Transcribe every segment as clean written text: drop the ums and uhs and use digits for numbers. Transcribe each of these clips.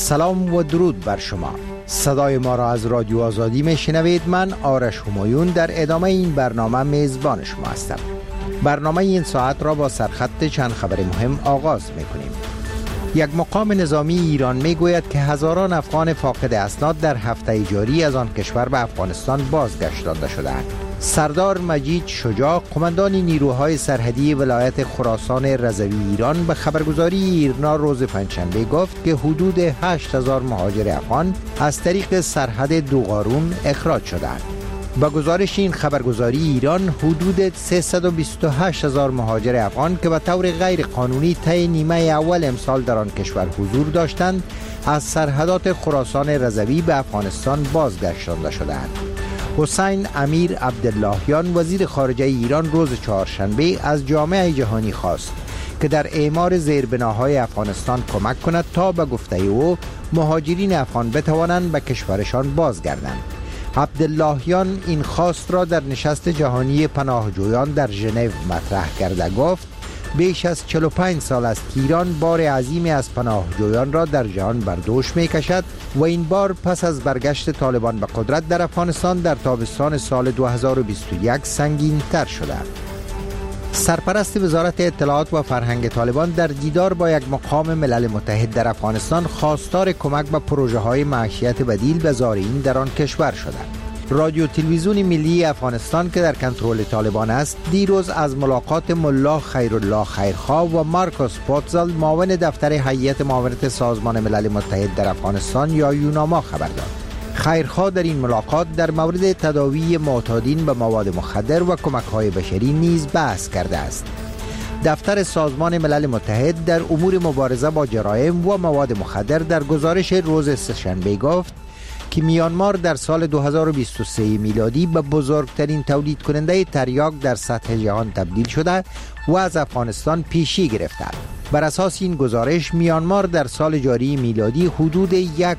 سلام و درود بر شما. صدای ما را از رادیو آزادی میشنوید. من آرش همایون در ادامه این برنامه میزبان شما هستم. برنامه این ساعت را با سرخط چند خبر مهم آغاز میکنیم. یک مقام نظامی ایران میگوید که هزاران افغان فاقد اسناد در هفته جاری از آن کشور به افغانستان بازگشتانده شدند. سردار مجید شجاع، قماندان نیروهای سرحدی ولایت خراسان رضوی ایران، به خبرگزاری ایرنا روز پنجشنبه گفت که حدود 8000 مهاجر افغان از طریق سرحد دوغارون اخراج شدند. با گزارش این خبرگزاری ایران، حدود 328000 مهاجر افغان که به طور غیر قانونی طی نیمه اول امسال در آن کشور حضور داشتند، از سرحدات خراسان رضوی به افغانستان بازگشتانده شدند. حسین امیر عبداللهیان، وزیر خارجه ایران، روز چهارشنبه از جامعه جهانی خواست که در اعمار زیربناهای افغانستان کمک کند تا به گفته او مهاجرین افغان بتوانند به کشورشان بازگردند. عبداللهیان این خواست را در نشست جهانی پناهجویان در ژنو مطرح کرده گفت بیش از 45 سال است که ایران بار عظیمی از پناهجویان را در جهان بر دوش می کشد و این بار پس از برگشت طالبان به قدرت در افغانستان در تابستان سال 2021 سنگین تر شده. سرپرست وزارت اطلاعات و فرهنگ طالبان در دیدار با یک مقام ملل متحد در افغانستان خواستار کمک به پروژه های معیشت بدیل به زائرین در آن کشور شده. رادیو تلویزیون ملی افغانستان که در کنترل طالبان است، دیروز از ملاقات ملا خیرالله خیرخواه و مارکوس پوتزل، معاون دفتر هیئت معاونت سازمان ملل متحد در افغانستان یا یوناما خبر داد. خیرخواه در این ملاقات در مورد تداوی معتادین به مواد مخدر و کمک‌های بشری نیز بحث کرده است. دفتر سازمان ملل متحد در امور مبارزه با جرایم و مواد مخدر در گزارش روز سه‌شنبه گفت که میانمار در سال 2023 میلادی به بزرگترین تولید کننده تریاک در سطح جهان تبدیل شده و از افغانستان پیشی گرفته. بر اساس این گزارش، میانمار در سال جاری میلادی حدود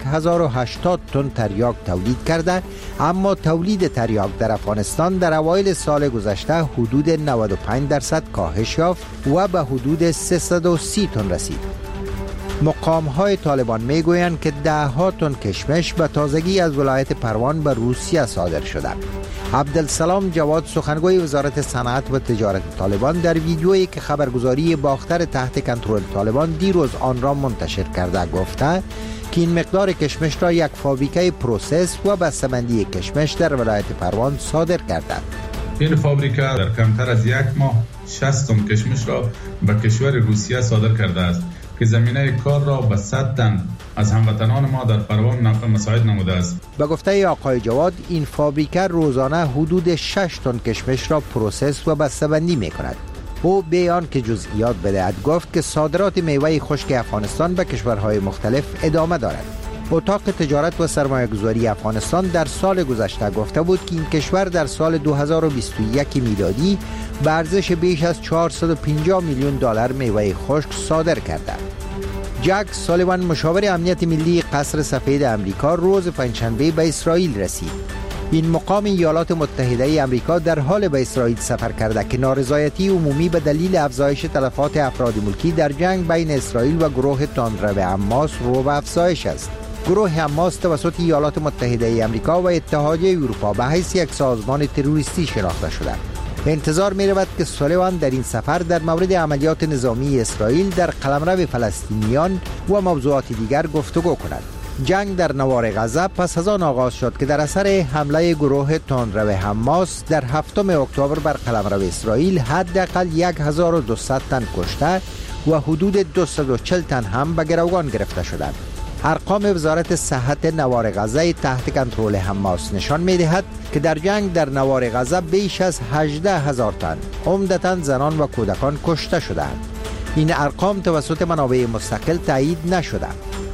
1080 تن تریاک تولید کرده، اما تولید تریاک در افغانستان در اوایل سال گذشته حدود 95% کاهش یافت و به حدود 330 تن رسید. مقام‌های طالبان میگویند که 10 تن کشمش به تازگی از ولایت پروان به روسیه صادر شده. عبدالسلام جواد، سخنگوی وزارت صنعت و تجارت طالبان، در ویدیویی که خبرگزاری باختر تحت کنترل طالبان دیروز آن را منتشر کرده گفته که این مقدار کشمش را یک فابریکه پروسس و بسته‌بندی کشمش در ولایت پروان صادر کرده. این فابریکه در کمتر از یک ماه 60 تن کشمش را به کشور روسیه صادر کرده است که زمینه کار را به 100 تن از هموطنان ما در پروان مساعد نموده است. به گفته آقای جواد، این فابریکه روزانه حدود 6 تن کشمش را پروسس و بسته‌بندی می‌کند. او بیان که جزئیات بدهد گفت که صادرات میوه خشک افغانستان به کشورهای مختلف ادامه دارد. اتاق تجارت و سرمایه‌گذاری افغانستان در سال گذشته گفته بود که این کشور در سال 2021 میلادی به ارزش بیش از 450 میلیون دلار میوه خشک صادر کرده. جک سالیوان، مشاور امنیت ملی قصر سفید آمریکا، روز پنجشنبه به اسرائیل رسید. این مقام ایالات متحده آمریکا در حال به اسرائیل سفر کرده که نارضایتی عمومی به دلیل افزایش تلفات افراد ملکی در جنگ بین اسرائیل و گروه تندرو حماس رو به افزایش است. گروه حماس توسط ایالات متحده آمریکا و اتحادیه اروپا به حیث یک سازمان تروریستی شناخته شده. انتظار می رود که سالیوان در این سفر در مورد عملیات نظامی اسرائیل در قلمرو فلسطینیان و موضوعات دیگر گفتگو کند. جنگ در نوار غزه پس از آن آغاز شد که در اثر حمله گروه تندرو حماس در 7 اکتبر بر قلمرو اسرائیل حداقل 1200 تن کشته و حدود 240 تن هم به گروگان گرفته شدند. ارقام وزارت صحت نوار غزه تحت کنترل حماس نشان می‌دهد که در جنگ در نوار غزه بیش از 18000 تن، عمدتاً زنان و کودکان کشته شدند. این ارقام توسط منابع مستقل تایید نشده.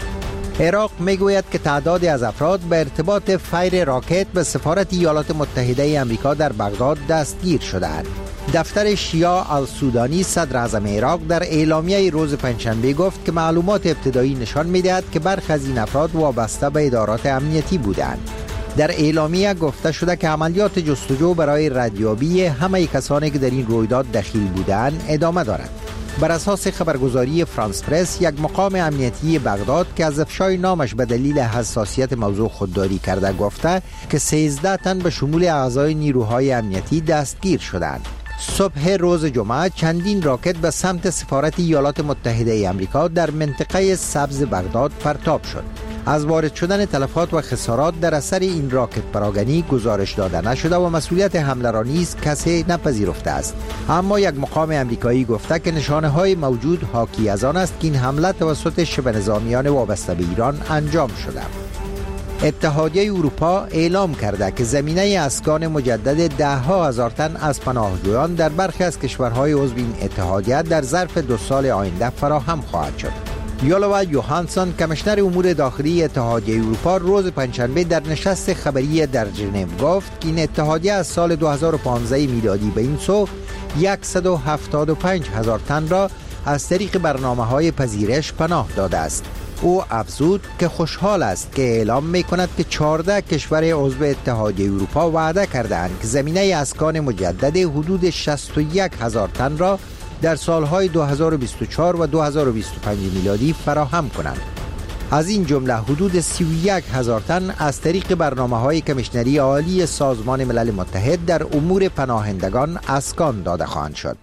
عراق میگوید که تعدادی از افراد به ارتباط فیر راکت به سفارت ایالات متحده آمریکا در بغداد دستگیر شدند. دفتر شیعه السودانی صدر اعظم عراق در اعلامیه روز پنجشنبه گفت که معلومات ابتدایی نشان می‌دهد که برخی از این افراد وابسته به ادارات امنیتی بودند. در اعلامیه گفته شده که عملیات جستجو برای ردیابی همه کسانی که در این رویداد دخیل بودند ادامه دارد. بر اساس خبرگزاری فرانس پرس، یک مقام امنیتی بغداد که از افشای نامش به دلیل حساسیت موضوع خودداری کرده گفته که 13 تن به شمول اعضای نیروهای امنیتی دستگیر شدند. صبح روز جمعه چندین راکت به سمت سفارت ایالات متحده آمریکا در منطقه سبز بغداد پرتاب شد. از وارد شدن تلفات و خسارات در اثر این راکت پراگنی گزارش داده نشده و مسئولیت حمله را نیز کسی نپذیرفته است. اما یک مقام امریکایی گفته که نشانه های موجود حاکی از آن است که این حمله توسط شبه نظامیان وابسته به ایران انجام شده. اتحادیه اروپا اعلام کرده که زمینه اسکان مجدد 10,000 تن از پناهجویان در برخی از کشورهای عضو این اتحادیه در ظرف 2 سال آینده فراهم خواهد شد. یولوا یوهانسون کمیشنر امور داخلی اتحادیه اروپا روز پنجشنبه در نشست خبری در ژنو گفت که این اتحادیه از سال 2015 میلادی به این سو 175,000 تن را از طریق برنامه‌های پذیرش پناه داده است. او افزود که خوشحال است که اعلام می‌کند که 14 کشور عضو اتحادیه اروپا وعده کرده‌اند که زمینه اسکان مجدد حدود 61,000 تن را در سالهای 2024 و 2025 میلادی فراهم کنند. از این جمله حدود 31,000 تن از طریق برنامه‌های کمیشنری عالی سازمان ملل متحد در امور پناهندگان اسکان داده خواهند شد.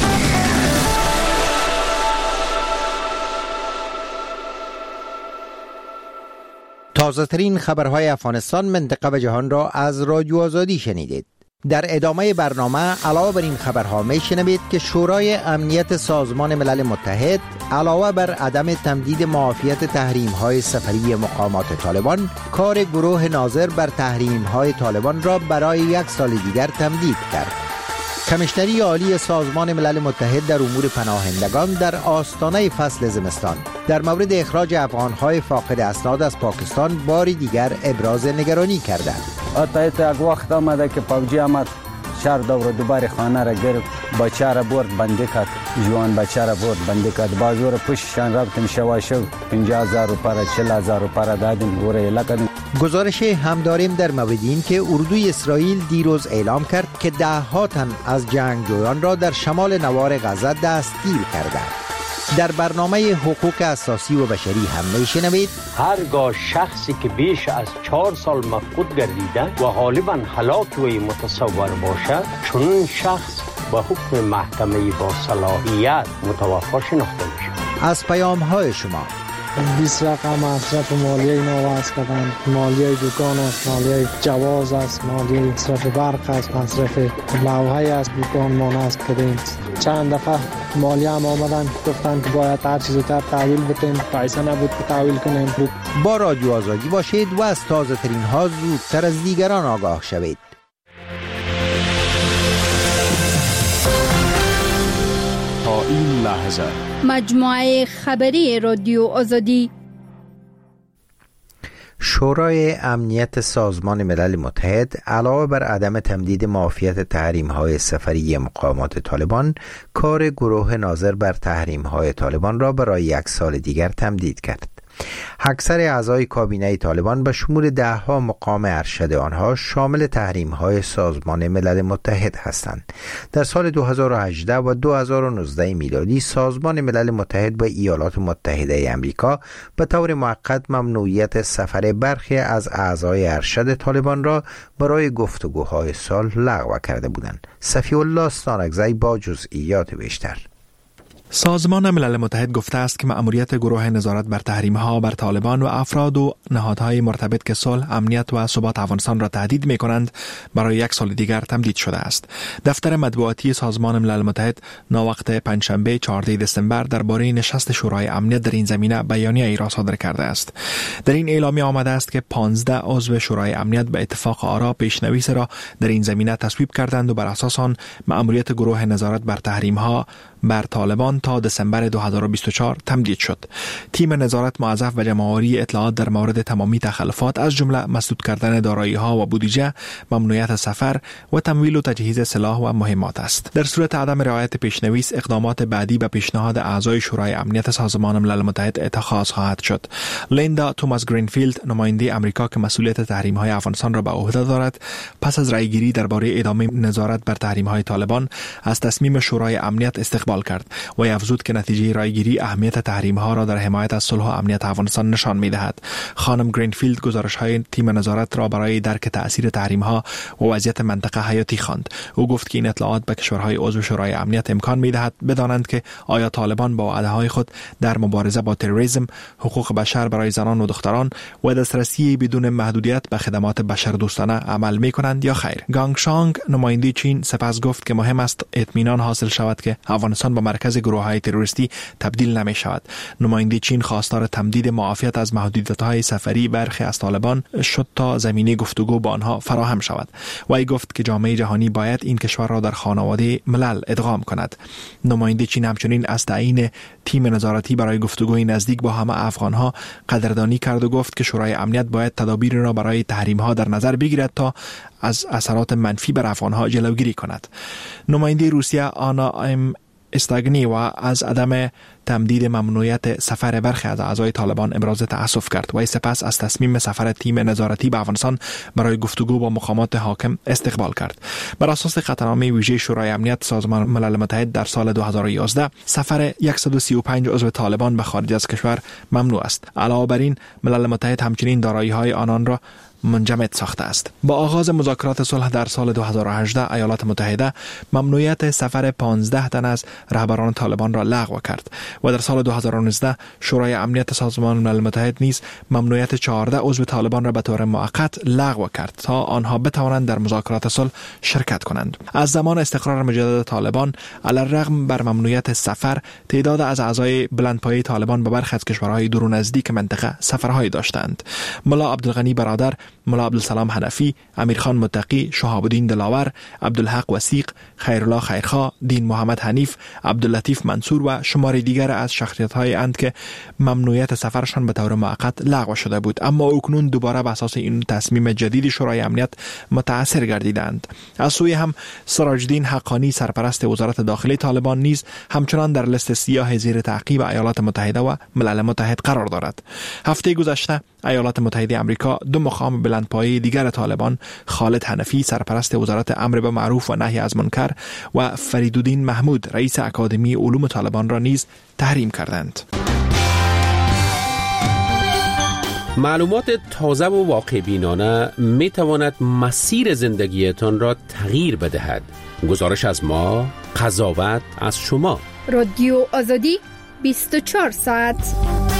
تازه ترین خبرهای افغانستان، منطقه و جهان را از رادیو آزادی شنیدید. در ادامه برنامه علاوه بر این خبرها میشنوید که شورای امنیت سازمان ملل متحد علاوه بر عدم تمدید معافیت تحریم‌های سفری مقامات طالبان، کار گروه ناظر بر تحریم‌های طالبان را برای 1 سال دیگر تمدید کرد. کمیشنری عالی سازمان ملل متحد در امور پناهندگان در آستانه فصل زمستان در مورد اخراج افغان‌های فاقد اسناد از پاکستان باری دیگر ابراز نگرانی کرده. حتی یک وقت آمده که پاوجی آمد شهر دور دوباره خانه را گرفت، بچه را برد بنده کرد، جوان بچه را برد بنده کرد، بازو را پشتشان رفتیم شواشو 50,000 روپیه 40,000 روپیه دادیم گوره ایله کردیم. گزارش هم داریم در مورد این که اردوی اسرائیل دیروز اعلام کرد که 10 تن از جنگجویان را در شمال نوار غزه دستگیر کرده. در برنامه حقوق اساسی و بشری هم میشنوید هرگاه شخصی که بیش از 4 سال مفقود گردیده و غالبا هلاک و متصور باشد، چون شخص به حکم محکمه با صلاحیت متوفی شناخته میشود. از پیام های شما 20 رقم مصرف مالیه اینا وضع کردن، مالیه دکان است، مالیه جواز است، مالیه مصرف برق است، مصرف لوحه است، دکان ما نصب کردیم. چند دفعه مالیه هم آمدن گفتن که باید هر چیز زودتر تحویل بتیم، پیسه نبود که تحویل کنیم. با رادیو آزادی باشید و از تازه ترین ها زودتر از دیگران آگاه شوید. تا این لحظه مجموعه خبری رادیو آزادی. شورای امنیت سازمان ملل متحد علاوه بر عدم تمدید معافیت تحریم‌های سفری مقامات طالبان، کار گروه ناظر بر تحریم‌های طالبان را برای 1 سال دیگر تمدید کرد. اکثر اعضای کابینه طالبان به شمول 10 مقام ارشد آنها شامل تحریم‌های سازمان ملل متحد هستند. در سال 2018 و 2019 میلادی سازمان ملل متحد به ایالات متحده آمریکا به طور موقت ممنوعیت سفر برخی از اعضای ارشد طالبان را برای گفتگوهای صلح لغو کرده بودند. صفی الله ستانکزی با جزئیات بیشتر. سازمان ملل متحد گفته است که مأموریت گروه نظارت بر تحریم‌ها بر طالبان و افراد و نهادهای مرتبط که صلح، امنیت و ثبات افغانستان را تهدید می‌کنند برای 1 سال دیگر تمدید شده است. دفتر مطبوعاتی سازمان ملل متحد ناوقت پنجشنبه 14 دسامبر درباره نشست شورای امنیت در این زمینه بیانیه‌ای را صادر کرده است. در این اعلامیه آمده است که 15 عضو شورای امنیت به اتفاق آرا پیشنویس را در این زمینه تصویب کردند و بر اساس آن مأموریت گروه نظارت بر تحریم‌ها بر طالبان تا دسامبر 2024 تمدید شد. تیم نظارت موظف به جمع‌آوری اطلاعات در مورد تمامی تخلفات از جمله مسدود کردن دارایی‌ها و بودجه، ممنوعیت سفر و تمویل و تجهیز سلاح و مهمات است. در صورت عدم رعایت پیشنویس، اقدامات بعدی به پیشنهاد اعضای شورای امنیت سازمان ملل متحد اتخاذ خواهد شد. لیندا توماس گرینفیلد، نماینده آمریکا که مسئولیت تحریم‌های افغانستان را به عهده دارد، پس از رأیگیری درباره ادامه نظارت بر تحریم‌های طالبان از تصمیم شورای امنیت استقبال کرد و و افزود که نتیجه رایگیری اهمیت تحریم ها را در حمایت از صلح و امنیت افغانستان نشان می‌دهد. خانم گرینفیلد گزارش های تیم نظارت را برای درک تأثیر تحریم ها و وضعیت منطقه حیاتی خواند. او گفت که این اطلاعات به کشورهای عضو شورای امنیت امکان می‌دهد بدانند که آیا طالبان با وعده‌های خود در مبارزه با تروریسم، حقوق بشر برای زنان و دختران و دسترسی بدون محدودیت به خدمات بشردوستانه عمل می‌کنند یا خیر. گانگ شانگ نماینده چین سپس گفت که مهم است اطمینان حاصل شود که افغانستان به مرکز گروه‌های تروریستی تبدیل نمی‌شود. نماینده چین خواستار تمدید معافیت از محدودیت‌های سفری برخی از طالبان شد تا زمینه گفتگو با آنها فراهم شود. وی گفت که جامعه جهانی باید این کشور را در خانواده ملل ادغام کند. نماینده چین همچنین از تعیین تیم نظارتی برای گفتگوی نزدیک با همه افغان‌ها قدردانی کرد و گفت که شورای امنیت باید تدابیر را برای تحریم‌ها در نظر بگیرد تا از اثرات منفی بر افغان‌ها جلوگیری کند. نماینده روسیه آنا استاگنی و از عدم تمدید ممنوعیت سفر برخی از اعضای طالبان ابراز تأسف کرد و سپس از تصمیم سفر تیم نظارتی به افغانستان برای گفتگو با مقامات حاکم استقبال کرد. بر اساس قطعنامه ویژه شورای امنیت سازمان ملل متحد در سال 2011 سفر 135 عضو طالبان به خارج از کشور ممنوع است. علاوه بر این ملل متحد همچنین دارایی‌های آنان را منجمد ساخته است. با آغاز مذاکرات صلح در سال 2018 ایالات متحده ممنوعیت سفر 15 تن از رهبران طالبان را لغو کرد و در سال 2019 شورای امنیت سازمان ملل متحد نیز ممنوعیت 14 عضو طالبان را به طور موقت لغو کرد تا آنها بتوانند در مذاکرات صلح شرکت کنند. از زمان استقرار مجدد طالبان علی‌الرغم بر ممنوعیت سفر، تعداد از اعضای بلندپایه طالبان به برخی از کشورهای دور و نزدیک منطقه سفرهای داشتند. ملا عبدالغنی برادر، ملا عبدالسلام حنفی، امیرخان متقی، شهاب الدین دلاور، عبدالحق وثیق، خیرالله خیرخواه، دین محمد حنیف، عبداللطیف منصور و شماری دیگر از شخصیت‌های اند که ممنوعیت سفرشان به طور موقت لغو شده بود، اما اکنون دوباره به اساس این تصمیم جدید شورای امنیت متأثر گردیدند. از سوی هم سراج الدین حقانی سرپرست وزارت داخلی طالبان نیز همچنان در لیست سیاه زیر تعقیب ایالات متحده و ملل متحد قرار دارد. هفته گذشته ایالات متحده آمریکا دو مقام بلندپایه دیگر طالبان، خالد حنفی سرپرست وزارت امر به معروف و نهی از منکر و فریدالدین محمود رئیس اکادمی علوم طالبان را نیز تحریم کردند. معلومات تازه و واقع بینانه می تواند مسیر زندگیتان را تغییر بدهد. گزارش از ما، قضاوت از شما. رادیو آزادی 24 ساعت.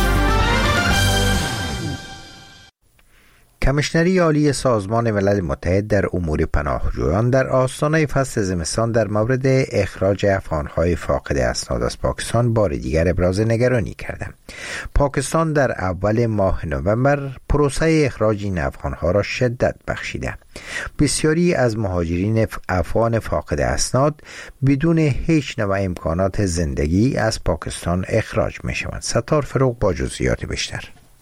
کمیشنری عالی سازمان ملل متحد در امور پناهجویان در آستانه فصل زمستان در مورد اخراج افغان‌های فاقد اسناد از پاکستان بار دیگر ابراز نگرانی کردند. پاکستان در اول ماه نوامبر پروسه اخراج این افغان‌ها را شدت بخشیده. بسیاری از مهاجرین افغان فاقد اسناد بدون هیچ نوع امکانات زندگی از پاکستان اخراج می‌شوند. ستار فروغ با جزئیات بیشتر.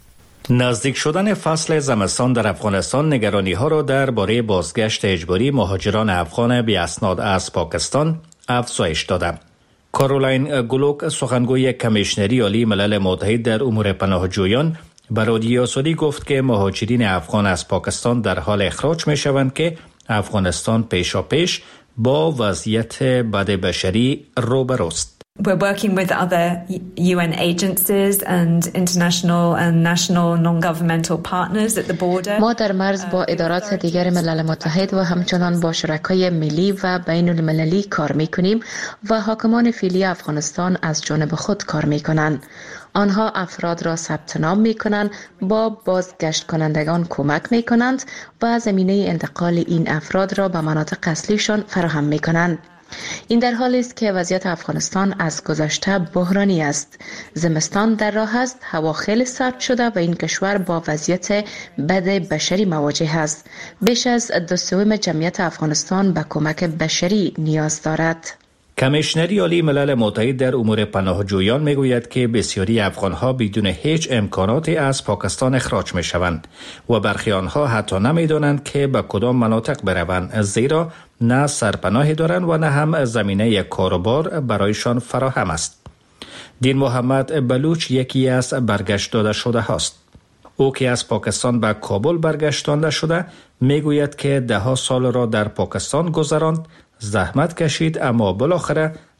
نزدیک شدن فصل زمستان در افغانستان نگرانی‌ها را درباره بازگشت اجباری مهاجران افغان بی اسناد از پاکستان افزایش داده. کارولین گلوک سخنگوی کمیشنری عالی ملل متحد در امور پناهجویان به رادیو آزادی گفت که مهاجرین افغان از پاکستان در حال اخراج می‌شوند که افغانستان پیشاپیش با وضعیت بد بشری روبروست. We're working with other UN agencies and international and national non-governmental partners at the border. ما در مرز با ادارات دیگر ملل متحد و همچنان با شرکای ملی و بین المللی کار می‌کنیم و حاکمان فعلی افغانستان از جانب خود کار می‌کنند. آنها افراد را ثبت نام می‌کنند، با بازگشت کنندگان کمک می‌کنند و زمینه انتقال این افراد را به مناطق اصلیشان فراهم می‌کنند. این در حالی است که وضعیت افغانستان از گذشته بحرانی است. زمستان در راه است، هوا خیلی سرد شده و این کشور با وضعیت بد بشری مواجه است. بیش از 2/3 جمعیت افغانستان به کمک بشری نیاز دارد. کمیشنری عالی ملل متحد در امور پناهجویان میگوید که بسیاری افغانها بدون هیچ امکاناتی از پاکستان اخراج میشوند و برخی آنها حتی نمیدانند که به کدام مناطق بروند، زیرا نه سرپناهی دارند و نه هم زمینه کاروبار برایشان فراهم است. دین محمد بلوچ یکی از برگشت داده شده هاست. او که از پاکستان به کابل برگشتانده شده میگوید که 10 سال را در پاکستان گذراند، زحمت کشید، اما بالاخره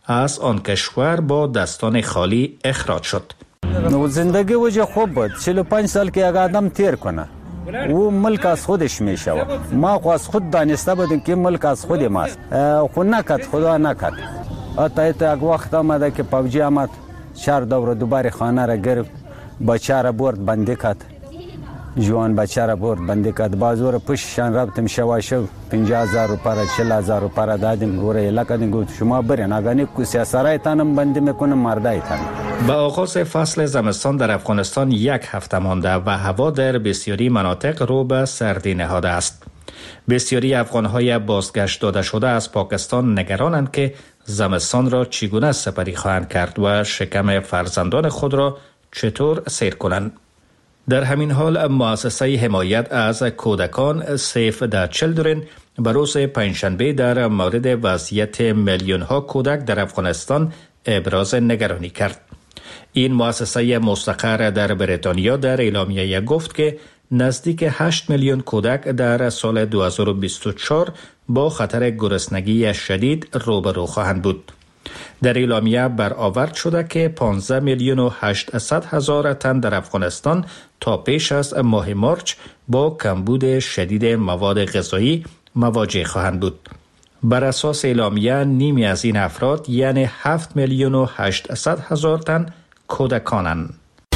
از آن کشور با دستان خالی اخراج شد. زندگی وجه خوب بود. 45 سال که یک آدم تیر کنه او ملک از خودش میشه. ما خو از خود دانسته بودیم که ملک از خود ماست، خو نکرد، خدا نکرد. حتی یک وقت آمده که فوجی آمد شهر دور دوباره خانه را گرفت، بچه را برد بندی کرد، جوان بچه را برد بندی کرد. بازور پشتشان رفتیم شواشو 50,000 روپیه 40,000 روپیه دادیم. گوره لکدیم گفت شما برین اگانی سیاسرایتانم بندی میکنم مردایتان. با آغاز فصل زمستان در افغانستان یک هفته مانده و هوا در بسیاری مناطق رو به سردی نهاده است. بسیاری افغانهای بازگشت داده شده از پاکستان نگرانند که زمستان را چگونه سپری خواهند کرد و شکم فرزندان خود را چطور سیر کنند. در همین حال مؤسسه حمایت از کودکان سیف د چیلدرن به روز پنجشنبه در مورد وضعیت میلیون ها کودک در افغانستان ابراز نگرانی کرد. این مؤسسه مستقر در بریتانیا در اعلامیه گفت که نزدیک 8 میلیون کودک در سال 2024 با خطر گرسنگی شدید روبرو خواهند بود. در اعلامیه برآورد شده که 15 میلیون و 800 هزار تن در افغانستان تا پیش از ماه مارچ با کمبود شدید مواد غذایی مواجه خواهند بود. بر اساس اعلامیه نیمی از این افراد یعنی 7 میلیون و 800 هزار تن کودکانند.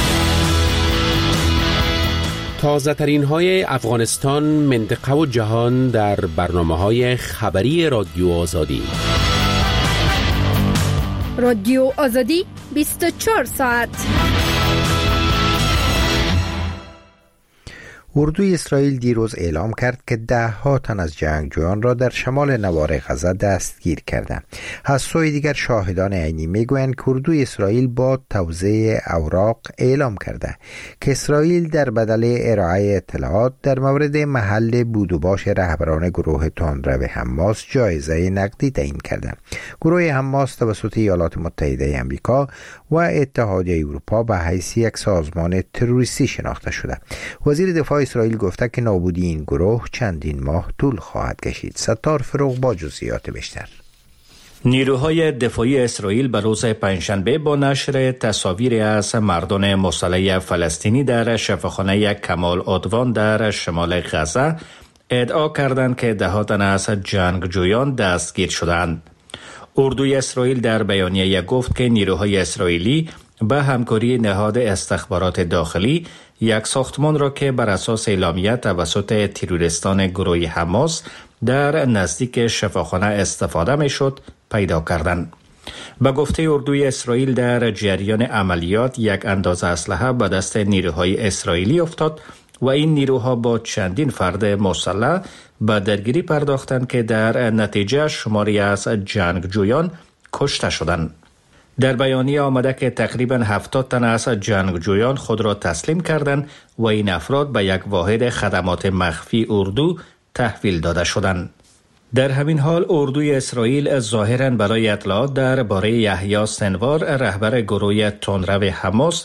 تازه ترین های افغانستان، منطقه و جهان در برنامه های خبری رادیو آزادی. رادیو آزادی 24 ساعت. اردوی اسرائیل دیروز اعلام کرد که 10 تن از جنگجویان را در شمال نوار غزه دستگیر کرده. از سوی دیگر شاهدان عینی میگویند که اردوی اسرائیل با توزیع اوراق اعلام کرده که اسرائیل در بدل ارائه اطلاعات در مورد محل بود و باش رهبران گروه تندرو حماس جایزه نقدی تعیین کرده. گروه حماس توسط ایالات متحده آمریکا و اتحادیه اروپا به حیث یک سازمان تروریستی شناخته شده. وزیر دفاع اسرائیل گفته که نابودی این گروه چندین ماه طول خواهد کشید. ستار فروغ با جزئیات بیشتر. نیروهای دفاعی اسرائیل به روز پنجشنبه با نشر تصاویری از مردان مسلح فلسطینی در شفاخانه کمال عدوان در شمال غزه ادعا کردند که 10 تن از جنگجویان دستگیر شدند. اردوی اسرائیل در بیانیه گفت که نیروهای اسرائیلی به همکاری نهاد استخبارات داخلی یک ساختمان را که بر اساس اعلامیه توسط تروریستان گروه حماس در نزدیک شفاخانه استفاده میشد پیدا کردند. به گفته اردوی اسرائیل در جریان عملیات یک اندازه اسلحه به دست نیروهای اسرائیلی افتاد و این نیروها با چندین فرد مسلح به درگیری پرداختند که در نتیجه شماری از جنگجویان کشته شدند. در بیانیه آمده که تقریباً 70 تن از جنگجویان خود را تسلیم کردند و این افراد به یک واحد خدمات مخفی اردو تحویل داده شدند. در همین حال اردوی اسرائیل ظاهراً برای اطلاعات درباره یحیی سنوار رهبر گروه تندرو حماس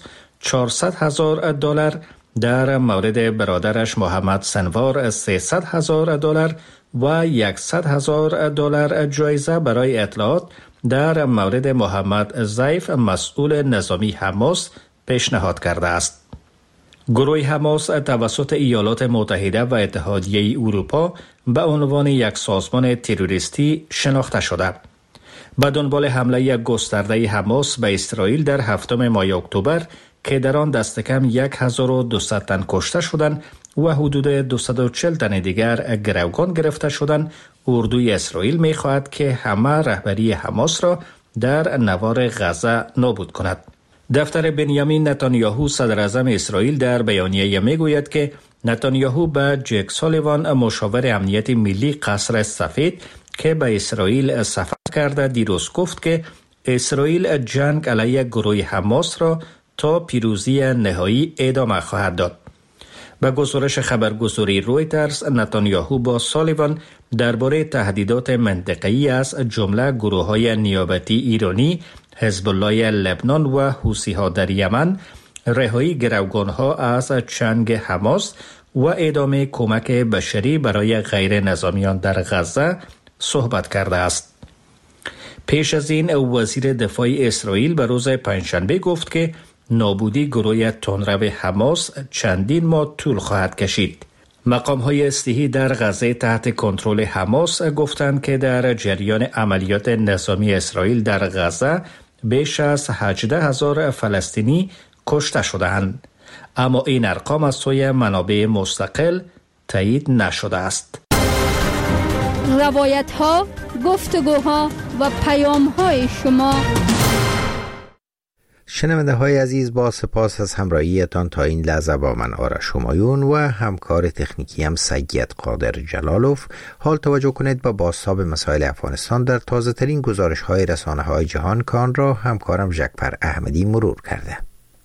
$400,000 در مورد برادرش محمد سنوار $300,000 و $100,000 جایزه برای اطلاعات در مورد محمد ضیف مسئول نظامی حماس پیشنهاد کرده است. گروه حماس توسط ایالات متحده و اتحادیه اروپا به عنوان یک سازمان تروریستی شناخته شده. به دنبال حمله گسترده حماس به اسرائیل در 7 ماه اکتبر که در آن دست کم 1200 تن کشته شدند و حدود 240 تن دیگر گروگان گرفته شدند، اردوی اسرائیل می‌خواهد که همه رهبری حماس را در نوار غزه نابود کند. دفتر بنیامین نتانیاهو صدر اعظم اسرائیل در بیانیه میگوید که نتانیاهو به جک سالیوان مشاور امنیت ملی قصر سفید که به اسرائیل سفر کرده دیروز گفت که اسرائیل جنگ علیه گروه حماس را تا پیروزی نهایی ادامه خواهد داد. به گزارش خبرگزاری رویترز، نتانیاهو با سالیوان درباره تهدیدات منطقه‌ای از جمله گروه‌های نیابتی ایرانی، حزب الله لبنان و حوثی‌ها در یمن، رهایی گروگان‌ها از چنگ حماس و ادامه کمک بشری برای غیر نظامیان در غزه صحبت کرده است. پیش از این وزیر دفاع اسرائیل به روز پنجشنبه گفت که نابودی گروه تندرو حماس چندین ماه طول خواهد کشید. مقام‌های اصلیحی در غزه تحت کنترل حماس گفتند که در جریان عملیات نظامی اسرائیل در غزه بیش از 18,000 فلسطینی کشته شدند، اما این ارقام از سوی منابع مستقل تایید نشده است. روایت‌ها، گفتگوها و پیام‌های شما. شنونده های عزیز، با سپاس از همراهیتان تا این لحظه با من آرش همایون و همکار تکنیکی هم سید قادر جلالوف. حال توجه کنید با بازتاب مسائل افغانستان در تازه ترین گزارش های رسانه های جهان کان را همکارم ژکپر احمدی مرور کرده.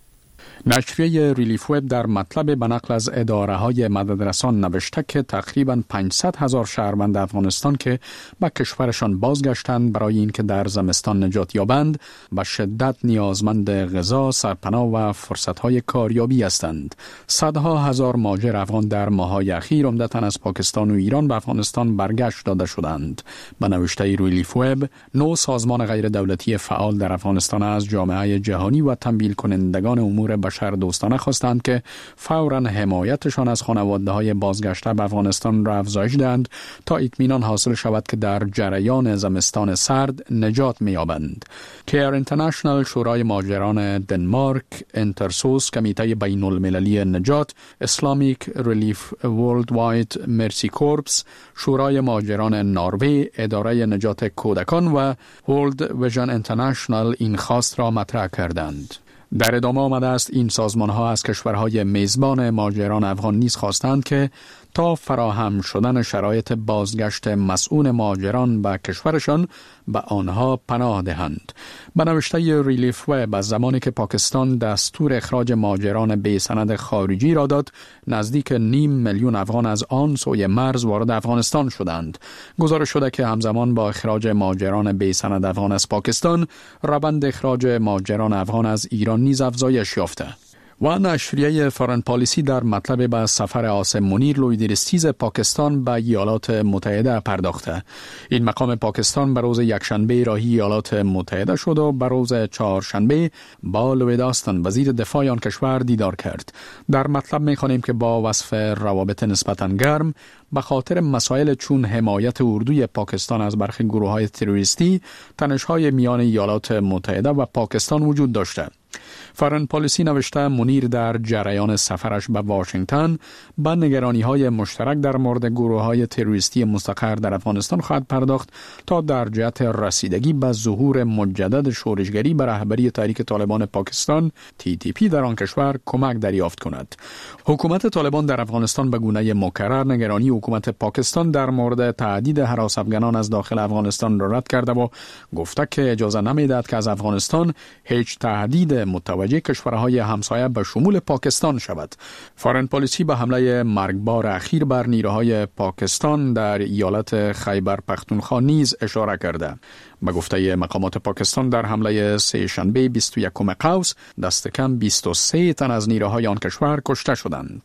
نشریه ریلیف وب در مطلب به نقل از اداره‌های مددرسان نوشته که تقریباً 500,000 شهروند افغانستان که به کشورشان بازگشتند برای اینکه در زمستان نجات یابند به شدت نیازمند غذا، سرپناه و فرصت‌های کاریابی هستند. صدها هزار مهاجر افغان در ماه‌های اخیر عمدتاً از پاکستان و ایران به افغانستان برگشت داده شدند. به نوشته ریلیف وب، 9 سازمان غیر دولتی فعال در افغانستان از جامعه جهانی و تمویل کنندگان امور بشر دوستانه خواستند که فوراً حمایتشان از خانواده‌های بازگشته به افغانستان را افزایش دهند تا اطمینان حاصل شود که در جریان زمستان سرد نجات می‌یابند. کیر اینترنشنال، شورای مهاجران دنمارک، انترسوس، کمیته بین‌المللی نجات، اسلامیک ریلیف ورلد واید مرسی کورپس، شورای مهاجران نروژ، اداره نجات کودکان و ورلد ویژن اینترنشنال این خواست را مطرح کردند. در ادامه آمده است این سازمان‌ها از کشورهای میزبان مهاجران افغان نیز خواستند که تا فراهم شدن شرایط بازگشت مسئول مهاجران به کشورشان به آنها پناه دهند. به نوشته ریلیف وب، از زمانی که پاکستان دستور اخراج مهاجران بی سند خارجی را داد، نزدیک 500,000 افغان از آن سوی مرز وارد افغانستان شدند. گزارش شده که همزمان با اخراج مهاجران بی سند افغان از پاکستان، روند اخراج مهاجران افغان از ایران نیز افزایش یافته. و نشریه فارن پالیسی در مطلب به سفر عاصم منیر، لویدرستیز پاکستان به ایالات متحده پرداخته. این مقام پاکستان به روز یکشنبه راهی ایالات متحده شد و به روز چهارشنبه با لوید آستن، وزیر دفاع آن کشور، دیدار کرد. در مطلب می‌خوانیم که با وصف روابط نسبتاً گرم به خاطر مسائل چون حمایت اردوی پاکستان از برخی گروه‌های تروریستی، تنش‌های میان ایالات متحده و پاکستان وجود داشته. فارن پالیسی نوشته منیر در جریان سفرش به واشنگتن به نگرانی‌های مشترک در مورد گروه‌های تروریستی مستقر در افغانستان خواهد پرداخت تا در جهت رسیدگی به ظهور مجدد شورشگری به رهبری تحریک طالبان پاکستان TTP در آن کشور کمک دریافت کند. حکومت طالبان در افغانستان به گونه مکرر نگرانی حکومت پاکستان در مورد تهدید هراس افغانان از داخل افغانستان را رد کرده و گفته که اجازه نمی‌دهد که از افغانستان هیچ تهدید متوجه کشورهای همسایه به شمول پاکستان شود. فارن پالیسی به حمله مرگبار اخیر بر نیروهای پاکستان در ایالت خیبر پختونخوا نیز اشاره کرده. به گفته مقامات پاکستان، در حمله سه‌شنبه 21 قوس دست کم 23 تن از نیروهای آن کشور کشته شدند.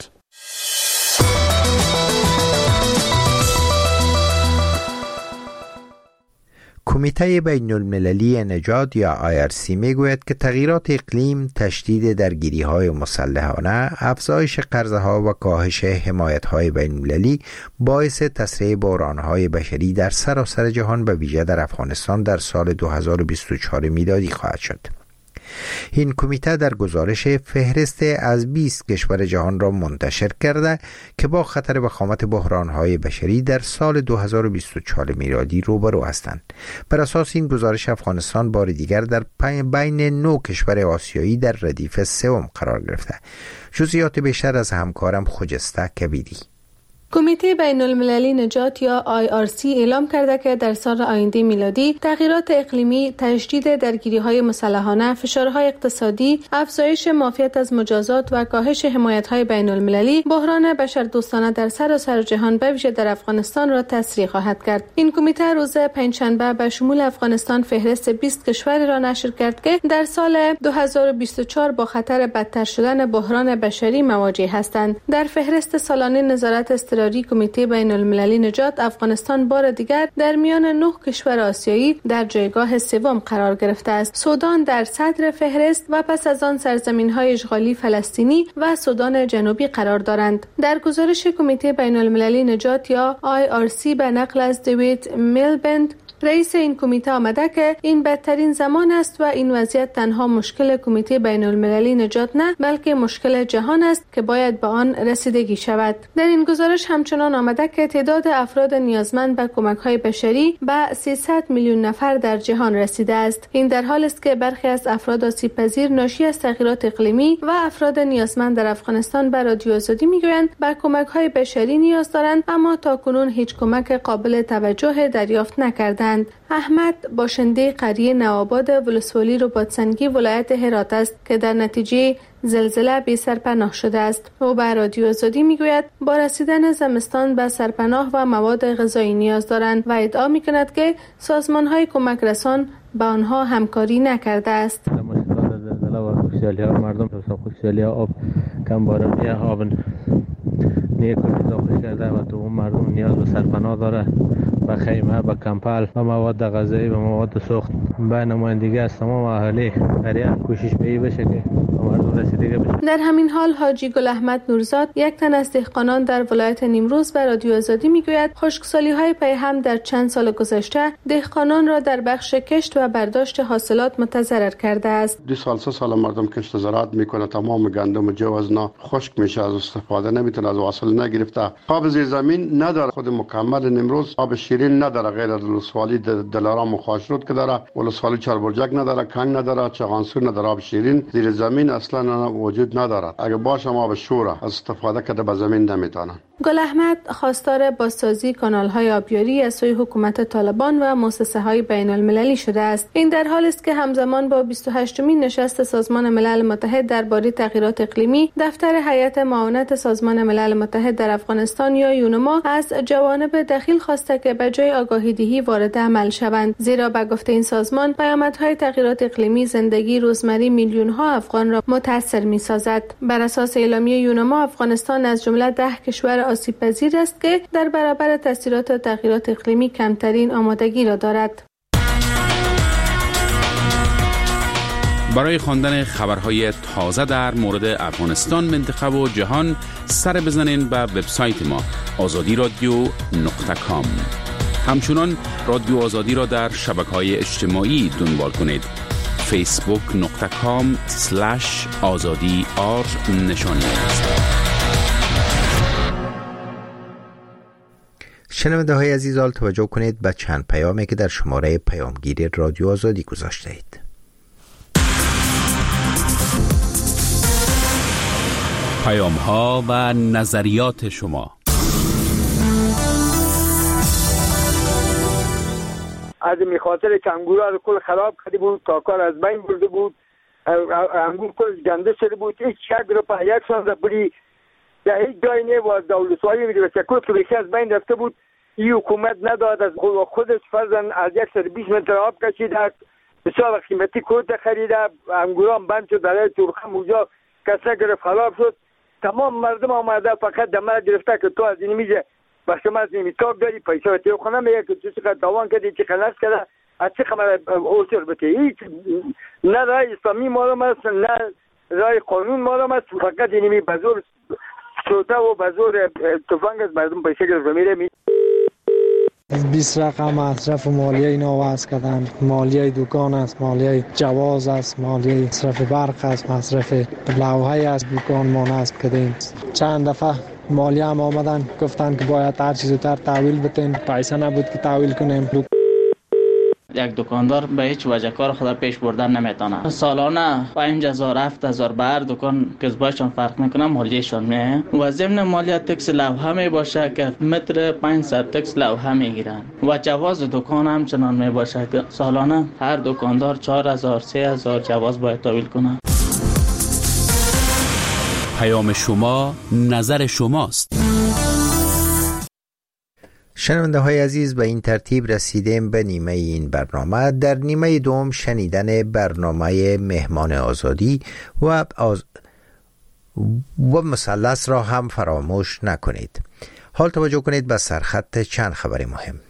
کمیته بین المللی نجات یا IRC میگوید که تغییرات اقلیم، تشدید درگیری‌های مسلحانه، افزایش قرضه‌ها و کاهش حمایت‌های بین المللی باعث تسریع بحران‌های بشری در سراسر جهان به ویژه در افغانستان در سال 2024 میلادی خواهد شد. این کمیته در گزارش فهرست از 20 کشور جهان را منتشر کرده که با خطر وخامت بحران‌های بشری در سال 2024 میلادی روبرو هستند. بر اساس این گزارش، افغانستان بار دیگر در بین 9 کشور آسیایی در ردیف سوم قرار گرفته. جزئیات بیشتر از همکارم خجسته کبیری. کمیته بین المللی نجات یا IRC اعلام کرده که در سال آینده میلادی تغییرات اقلیمی، تشدید درگیری‌های مسلحانه، فشارهای اقتصادی، افزایش معافیت از مجازات و کاهش حمایت‌های بین المللی بحران بشردوستانه در سراسر جهان به ویژه در افغانستان را تسریع خواهد کرد. این کمیته روز پنجشنبه به شمول افغانستان فهرست 20 کشور را نشر کرد که در سال 2024 با خطر بدتر شدن بحران بشری مواجه هستند. در فهرست سالانه نظارت اضطراری کمیته بین المللی نجات افغانستان بار دیگر در میان 9 کشور آسیایی در جایگاه سوم قرار گرفته است. سودان در صدر فهرست و پس از آن سرزمین‌های اشغالی فلسطینی و سودان جنوبی قرار دارند. در گزارش کمیته بین المللی نجات یا IRC به نقل از دیوید میلبند رئیس این کمیته آمده که این بدترین زمان است و این وضعیت تنها مشکل کمیته بین المللی نجات نه بلکه مشکل جهان است که باید به آن رسیدگی شود. در این گزارش همچنان آمده که تعداد افراد نیازمند به کمک‌های بشری به 300 میلیون نفر در جهان رسیده است. این در حالی است که برخی از افراد آسیب‌پذیر ناشی از تغییرات اقلیمی و افراد نیازمند در افغانستان به رادیو آزادی میگویند به کمک‌های بشری نیاز دارند اما تاکنون هیچ کمک قابل توجه دریافت نکردند. احمد باشنده قریه نوآباد ولسوالی رباطسنگی ولایت هرات است که در نتیجه زلزله بی سرپناه شده است. او به رادیو آزادی میگوید با رسیدن زمستان به سرپناه و مواد غذایی نیاز دارند و ادعا میکند که سازمان‌های کمک رسان به آنها همکاری نکرده است. زلزله و خوشحالی مردم خوشحالی آب کم بارانی آب نیکو اضافه کرده و تو مردم نیاز به سرپناه داره، به خیمه، به کمپل، به مواد غذایی، به مواد سوخت. به نمایندگی از تمام اهالی قریه کوشش به بشه که مردم رسیدگی بشه. در همین حال حاجی گل احمد نورزاد یک تن از دهقانان در ولایت نیمروز به رادیو آزادی میگوید خشکسالی‌های پیهم در چند سال گذشته دهقانان را در بخش کشت و برداشت حاصلات متضرر کرده است. 2 سال 3 سال مردم کشت زراعت میکنه، تمام گندم و جو از نا خشک میشه، از استفاده نمیتونه، از حاصل نگرفته. آب زیر زمین نداره، خود مکمل نیمروز آب شیرین نداره غیر از ولسوالی دلارام و خاشرود که داره، ولسوالی چاربرجک نداره، کنگ نداره، چغانسور نداره. آب شیرین زیر زمین اصلا وجود نداره. اگه باشه آب شوره از استفاده کرده به زمین نمیتونه. گل احمد خواستار بازسازی کانال‌های آبیاری از سوی حکومت طالبان و مؤسسه‌های بین‌المللی شده است. این در حالی است که همزمان با 28مین نشست سازمان ملل متحد درباره تغییرات اقلیمی، دفتر هیئت معاونت سازمان ملل متحد در افغانستان یا یونما از جوانب دخیل خواسته که به جای آگاهی‌دهی وارد عمل شوند، زیرا به گفته این سازمان پیامدهای تغییرات اقلیمی زندگی روزمره میلیون‌ها افغان را متاثر می‌سازد. بر اساس اعلامیه یونما افغانستان از جمله 10 کشور آسیب پذیر است که در برابر تاثیرات تغییرات اقلیمی کمترین آمادگی را دارد. برای خواندن خبرهای تازه در مورد افغانستان، منطقه و جهان سر بزنین به وبسایت ما azadiradio.com. همچنان رادیو آزادی را در شبکه‌های اجتماعی دنبال کنید. facebook.com/azadi_r نشانی است. شنونده های عزیز، توجه کنید به چند پیامی که در شماره پیامگیر رادیو آزادی گذاشته اید. پیام ها و نظریات شما. از این خاطر که انگورها رو کل خراب کرده بود، کاکار از بین برده بود، انگور کل گنده شده بود، هیچ یک رو په یک سال بری در هیچ جای نه و دولت‌های می‌رسه کل که از بین رفته بود. این حکومت نداد از خودش فرضاً از 120 متر آب کشیده، بسیار قیمتی کود خریده، انگورها بند شد، در تورخم اونجا کس نگرفت، خراب شد. تمام مردم آمده فقط دمه گرفته که تو از این میزه و شما از این میتاب داری پیسه و تیو خونه میگه که تو چقدر دوان کردی، چقدر نفس کرده، از چه خمر اوسر بته. هیچ نه رای اسلامی معلوم است، نه رای قانون معلوم است، فقط اینمی بزرگ شوته و بزرگ تفنگ از مردم پیسه گرفت میره. 20 رقم مصرف مالیه اینا وضع کردن، مالیه دکان است، مالیه جواز است، مالیه مصرف برق است، مصرف لوحه است، دکان مان است کردیم. چند دفعه مالیه هم آمدن گفتن که باید هر چیز زودتر تحویل بتین، پیسه نبود که تحویل کنیم. یک دکاندار به هیچ وجه کار خود پیش بردن نمیتونه. سالانه 5000 7000 بر دکان کسبایشان فرق میکنه، مالیهشان میه و ضمن مالیه تکس لوحه می باشه که متر 500 تکس لوحه میگیرن و جواز دکان هم چنان می باشه که سالانه هر دکاندار 4000 3000 جواز باید تحویل کنه. پیام شما، نظر شماست. شنونده های عزیز، به این ترتیب رسیدیم به نیمه این برنامه. در نیمه دوم شنیدن برنامه مهمان آزادی و مثلث را هم فراموش نکنید. حال توجه کنید به سرخط چند خبر مهم.